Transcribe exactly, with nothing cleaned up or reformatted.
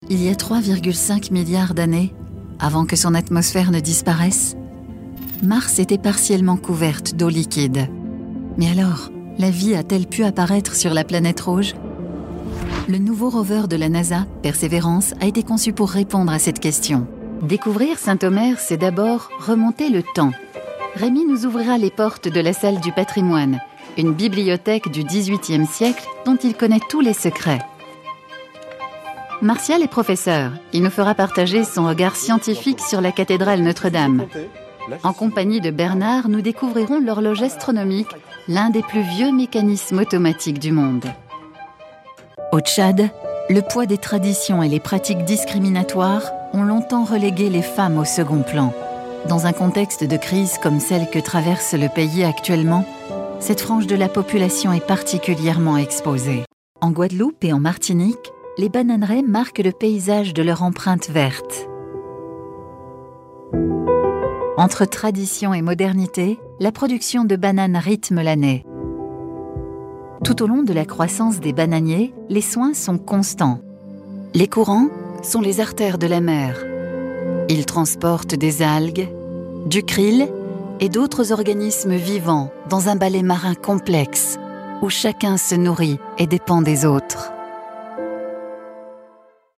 Il y a trois virgule cinq milliards d'années, avant que son atmosphère ne disparaisse, Mars était partiellement couverte d'eau liquide. Mais alors, la vie a-t-elle pu apparaître sur la planète rouge? Le nouveau rover de la NASA, Perseverance, a été conçu pour répondre à cette question. Découvrir Saint-Omer, c'est d'abord remonter le temps. Rémi nous ouvrira les portes de la salle du patrimoine, une bibliothèque du dix-huitième siècle dont il connaît tous les secrets. Martial est professeur. Il nous fera partager son regard scientifique sur la cathédrale Notre-Dame. En compagnie de Bernard, nous découvrirons l'horloge astronomique, l'un des plus vieux mécanismes automatiques du monde. Au Tchad, le poids des traditions et les pratiques discriminatoires ont longtemps relégué les femmes au second plan. Dans un contexte de crise comme celle que traverse le pays actuellement, cette frange de la population est particulièrement exposée. En Guadeloupe et en Martinique, les bananeraies marquent le paysage de leur empreinte verte. Entre tradition et modernité, la production de bananes rythme l'année. Tout au long de la croissance des bananiers, les soins sont constants. Les courants sont les artères de la mer. Ils transportent des algues, du krill et d'autres organismes vivants dans un balai marin complexe où chacun se nourrit et dépend des autres.